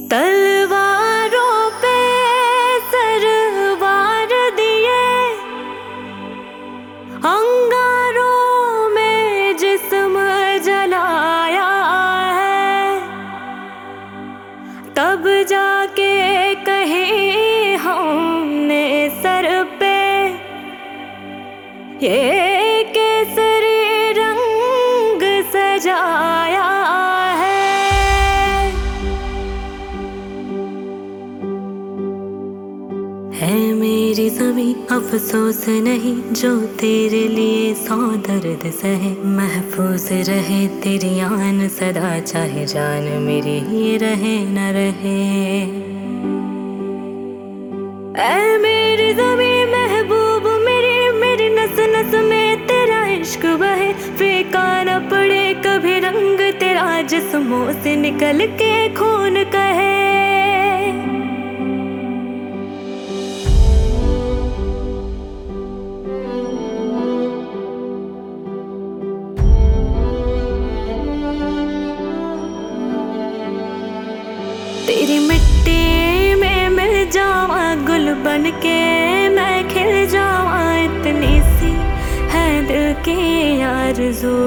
तलवारों पे सरवार दिए, अंगारों में जिस्म जलाया है, तब जाके कहीं हमने सर पे ये केसरी रंग सजाया है। मेरी ज़मीं अफसोस नहीं जो तेरे लिए 100 दर्द सहे, महफूज रहे तेरी आन सदा, चाहे जान मेरी ही रहे न रहे। ऐ मेरी ज़मीं महबूब मेरी नस नस में तेरा इश्क बहे, फीका न पड़े कभी रंग तेरा, जिस्मों से निकल के खून कहे। तेरी मिट्टी में मिल जावा गुल बन के मैं खिल जावा, इतनी सी है दिल की आरज़ू।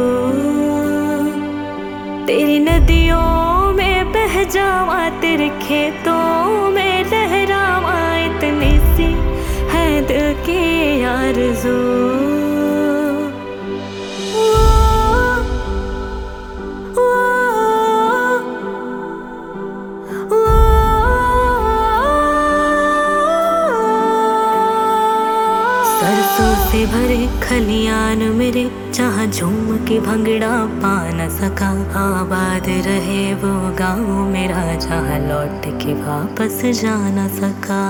तेरी नदियों में बह जावा, तेरे खेतों में लहरावा, इतनी सी है दिल की आरज़ू। सरसों से भरे खलियान मेरे, जहाँ झूम के भंगड़ा पा न सका, आबाद रहे वो गाँव मेरा, जहाँ लौट के वापस जा न सका।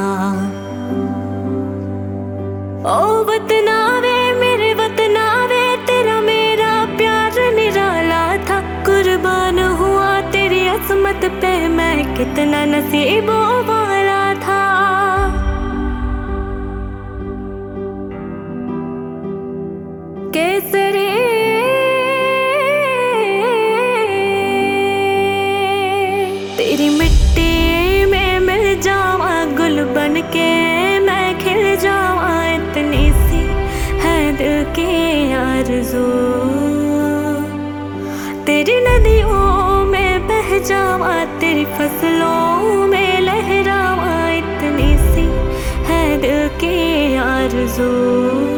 ओ वतनावे मेरे वतनावे, तेरा मेरा प्यार निराला था, कुर्बान हुआ तेरी अज़मत पे मैं, कितना नसीबों वाला था। केसरी तेरी मिट्टी में मिल जावा गुल बन के मैं खिल जावा, इतनी सी है दिल की आरज़ू। तेरी नदियों में बह जावा, तेरी फसलों में लहरावा, इतनी सी है दिल की आरज़ू।